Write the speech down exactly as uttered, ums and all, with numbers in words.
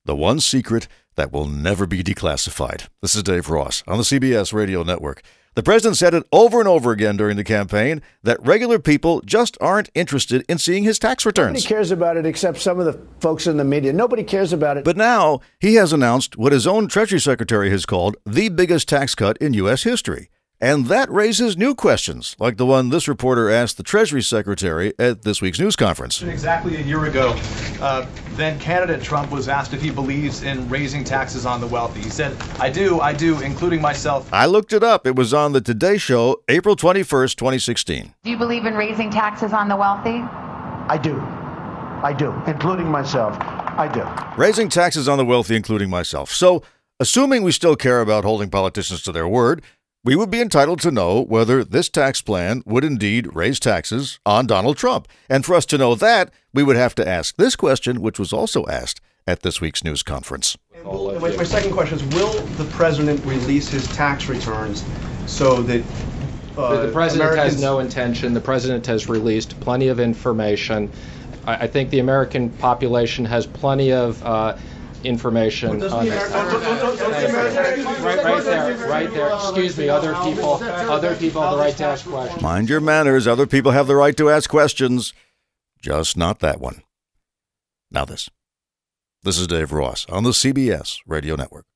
The one secret that will never be declassified. This is Dave Ross on the C B S Radio Network. The president said it over and over again during the campaign that regular people just aren't interested in seeing his tax returns. Nobody cares about it except some of the folks in the media. Nobody cares about it. But now he has announced what his own Treasury Secretary has called the biggest tax cut in U S history. And that raises new questions, like the one this reporter asked the Treasury Secretary at this week's news conference. Exactly a year ago, uh, then candidate Trump was asked if he believes in raising taxes on the wealthy. He said, I do, I do, including myself. I looked it up. It was on the Today Show, April twenty-first, twenty sixteen. Do you believe in raising taxes on the wealthy? I do. I do, including myself. I do. Raising taxes on the wealthy, including myself. So, assuming we still care about holding politicians to their word, we would be entitled to know whether this tax plan would indeed raise taxes on Donald Trump. And for us to know that, we would have to ask this question, which was also asked at this week's news conference. Will, my, my second question is, will the president release his tax returns so that uh, the president Americans... has no intention. The president has released plenty of information. I, I think the American population has plenty of uh, information on this. Right, right there, right there. Excuse me, other people, other people have the right to ask questions. Mind your manners. Other people have the right to ask questions. Just not that one. Now this. This is Dave Ross on the C B S Radio Network.